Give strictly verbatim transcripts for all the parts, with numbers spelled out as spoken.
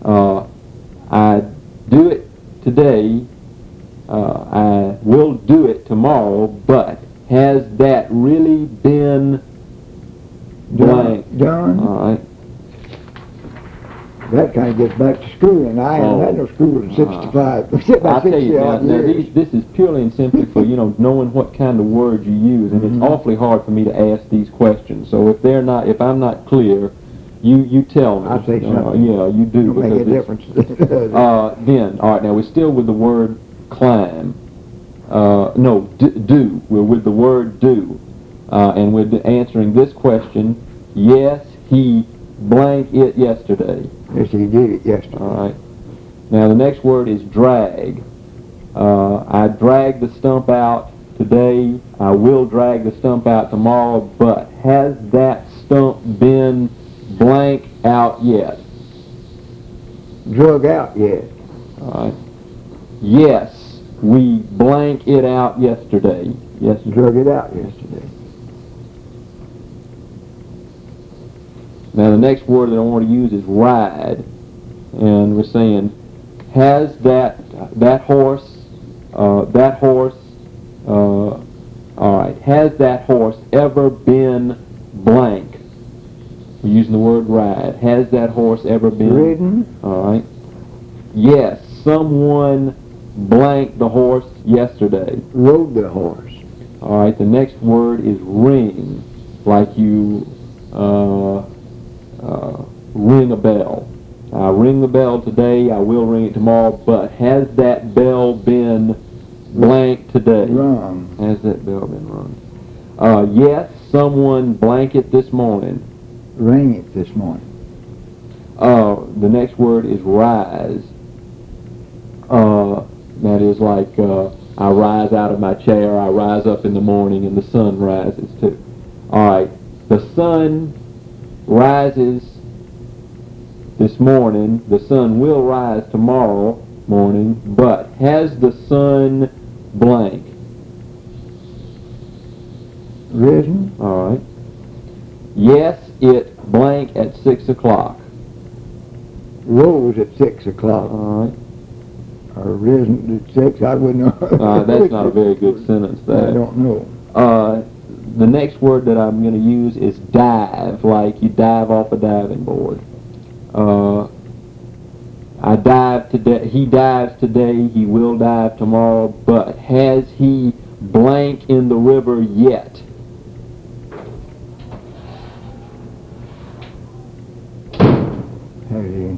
Uh, I do it today. Uh, I will do it tomorrow, but has that really been blank? Done. All right. That kind of gets back to school, and I haven't Oh. had no school in sixty-five. I'll tell you now, now these, this is purely and simply for, you know, knowing what kind of words you use, and Mhm. it's awfully hard for me to ask these questions. So if they're not, if I'm not clear, you you tell me. I'll say Uh, something. yeah, you do. Don't make a because it's- difference. Uh, then, all right, now we're still with the word climb. Uh, no, d- do. We're with the word do. Uh, and we're d- answering this question, yes, he blank it yesterday. Yes, he did it yesterday. All right. Now the next word is drag. Uh, I dragged the stump out today. I will drag the stump out tomorrow, but has that stump been blank out yet? Drug out yet? All right. Yes, we blank it out yesterday. Yes, Drug it out yesterday. Now the next word that I want to use is ride, and we're saying, has that that horse, uh, that horse, uh, all right, has that horse ever been blank? We're using the word ride. Has that horse ever been Ridden? All right. Yes, someone blanked the horse yesterday. Rode the horse. All right. The next word is ring, like you. Uh, Uh, ring a bell. I ring the bell today, I will ring it tomorrow, but has that bell been blank today? Rung. Has that bell been rung? Uh, yes, someone blank it this morning. Rang it this morning. Uh, the next word is rise. Uh, that is like uh, I rise out of my chair, I rise up in the morning, and the sun rises too. All right, the sun rises this morning. The sun will rise tomorrow morning, but has the sun blank? Risen? All right. Yes, it blank at six o'clock. Rose at six o'clock. All right. Or risen at six, I wouldn't know. Uh, that's not a very good sentence there. I don't know. Uh, the next word that I'm going to use is dive, like you dive off a diving board. Uh, I dive today, he dives today, he will dive tomorrow, but has he blank in the river yet? Has he?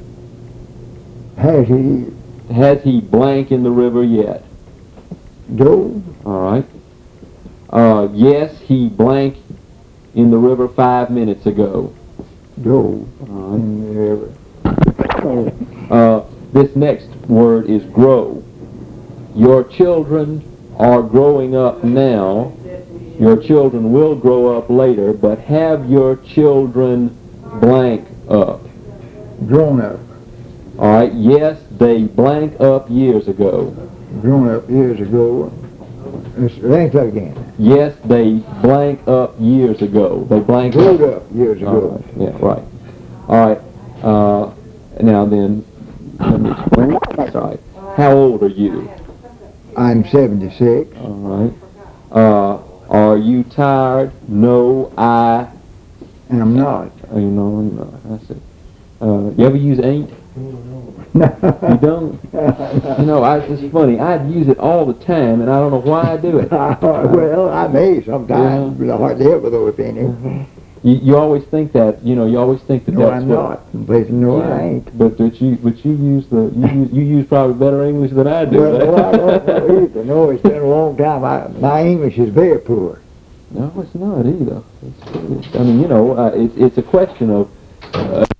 Has he Has he blank in the river yet? dove? All right. Uh, yes, he blank in the river five minutes ago. Dove. All In the river. right. Uh, this next word is grow. Your children are growing up now. Your children will grow up later, but have your children blank up? Grown up. All right. Yes, they blank up years ago. Grown up years ago. Let's rank that again. Yes, they blank up years ago. They blank Growed up. up years All ago. right. Yeah, right. All right. Uh, now then, let me explain. Sorry. How old are you? I'm seventy-six. All right. Uh, are you tired? No, I. And I'm not. Oh, you know, I'm not. I see. Uh, you ever use ain't? You don't? You know, I, it's funny. I'd use it all the time, and I don't know why I do it. Well, I may sometimes, but I hardly ever though, if any. You, you always think that, you know, you always think that No, that's I'm what, not. But no, Yeah, I ain't. But but you but you use the you use, you use probably better English than I do. Well, no, I don't know either. No, it's been a long time. I, my English is very poor. No, it's not either. It's, it's, I mean, you know, uh, it's it's a question of uh,